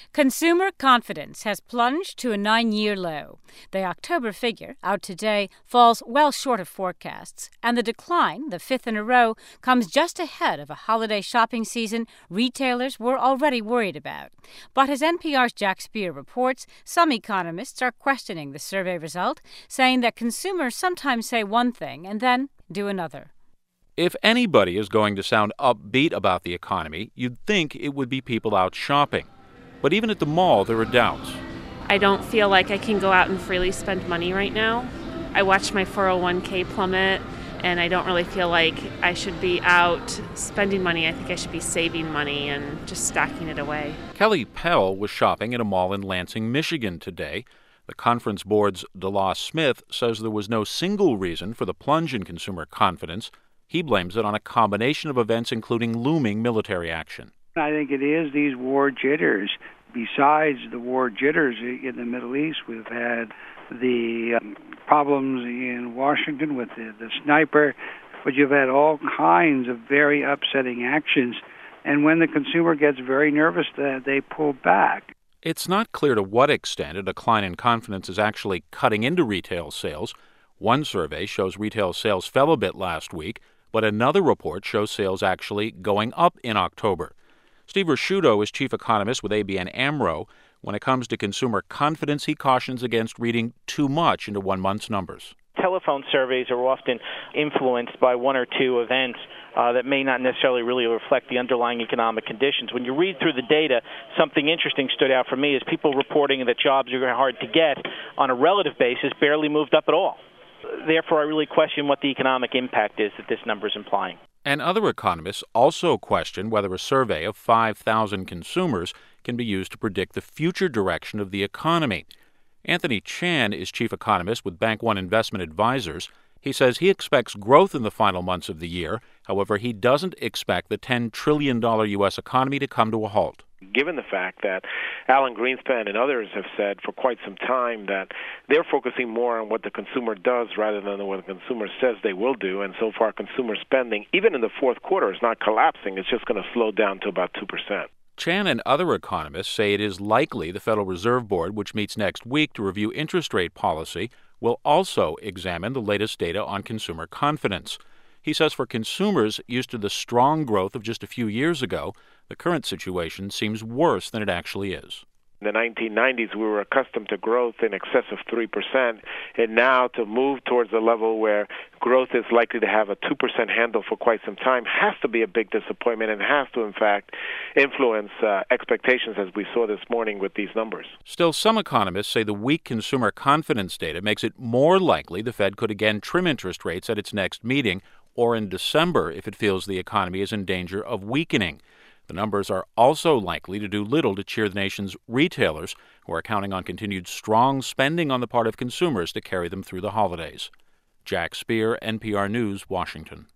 Consumer confidence has plunged to a 9-year low. The October figure, out today, falls well short of forecasts, and the decline, the fifth in a row, comes just ahead of a holiday shopping season retailers were already worried about. But as NPR's Jack Speer reports, some economists are questioning the survey result, saying that consumers sometimes say one thing and then do another. If anybody is going to sound upbeat about the economy, you'd think it would be people out shopping. But even at the mall, there are doubts. I don't feel like I can go out and freely spend money right now. I watched my 401k plummet, and I don't really feel like I should be out spending money. I think I should be saving money and just stacking it away. Kelly Pell was shopping at a mall in Lansing, Michigan today. The Conference Board's DeLaw Smith says there was no single reason for the plunge in consumer confidence. He blames it on a combination of events, including looming military action. I think it is these war jitters. Besides the war jitters in the Middle East, we've had the problems in Washington with the sniper, but you've had all kinds of very upsetting actions. And when the consumer gets very nervous, they pull back. It's not clear to what extent a decline in confidence is actually cutting into retail sales. One survey shows retail sales fell a bit last week, but another report shows sales actually going up in October. Steve Risciuto is chief economist with ABN AMRO. When it comes to consumer confidence, he cautions against reading too much into 1 month's numbers. Telephone surveys are often influenced by one or two events that may not necessarily really reflect the underlying economic conditions. When you read through the data, something interesting stood out for me is people reporting that jobs are hard to get on a relative basis barely moved up at all. Therefore, I really question what the economic impact is that this number is implying. And other economists also question whether a survey of 5,000 consumers can be used to predict the future direction of the economy. Anthony Chan is chief economist with Bank One Investment Advisors. He says he expects growth in the final months of the year. However, he doesn't expect the $10 trillion U.S. economy to come to a halt. Given the fact that Alan Greenspan and others have said for quite some time that they're focusing more on what the consumer does rather than what the consumer says they will do, and so far consumer spending, even in the fourth quarter, is not collapsing. It's just going to slow down to about 2%. Chan and other economists say it is likely the Federal Reserve Board, which meets next week to review interest rate policy, will also examine the latest data on consumer confidence. He says for consumers used to the strong growth of just a few years ago, the current situation seems worse than it actually is. In the 1990s, we were accustomed to growth in excess of 3%, and now to move towards a level where growth is likely to have a 2% handle for quite some time has to be a big disappointment and has to, in fact, influence expectations as we saw this morning with these numbers. Still, some economists say the weak consumer confidence data makes it more likely the Fed could again trim interest rates at its next meeting or in December if it feels the economy is in danger of weakening. The numbers are also likely to do little to cheer the nation's retailers, who are counting on continued strong spending on the part of consumers to carry them through the holidays. Jack Speer, NPR News, Washington.